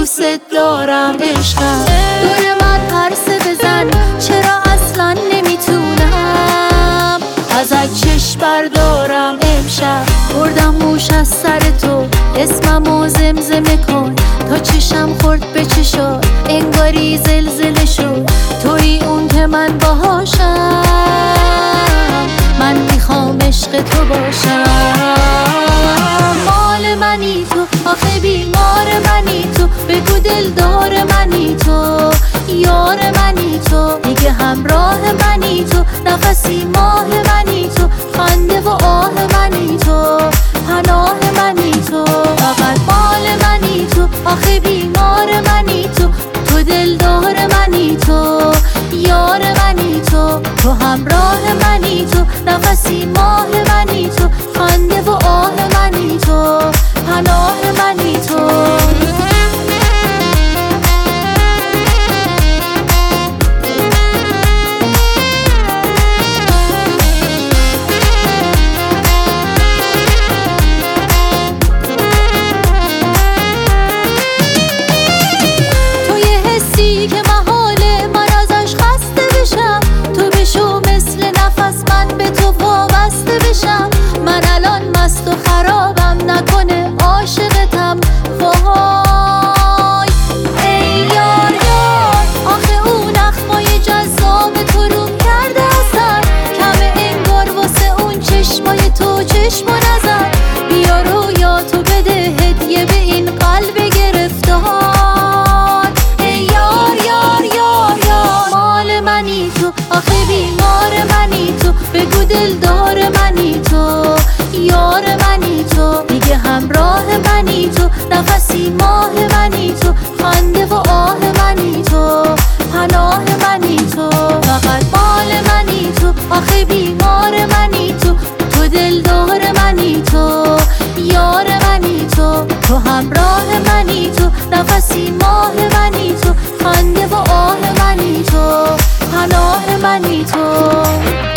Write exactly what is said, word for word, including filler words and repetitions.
دوست دارم عشقم. دور من پرسه بزن چرا اصلا نمیتونم ازت چشم بردارم. امشب بردم موش از سر تو، اسممو زمزمه کن تا چشم خورد به چشات انگاری زلزله شد. توی اون که من باهاشم، من میخوام عشق تو باشم. مال منی تو، آخه بیمار منی تو، بگو دلدار منی تو، یار منی تو، دیگه همراه منی تو، نفسی ماه منی تو، خنده و آه منی تو، پناه منی تو. فقط مال منی تو، آخه بیمار منی تو، تو دلدار منی تو، یار منی تو، تو همراه منی تو، نفسی ماه منی تو، خنده و آه منی تو، پناه منی تو. آخه بیمار منی تو، بگو دلدار منی تو، یار منی تو، دیگه همراه منی تو، نفسی ماه منی تو، خنده و آه منی تو، پناه منی تو. فقط مال منی تو، آخه بیمار منی تو، تو دلدار منی تو، یار منی تو، تو همراه منی تو، نفسی ماه منی تو، خنده و آه منی تو، پناه منی تو.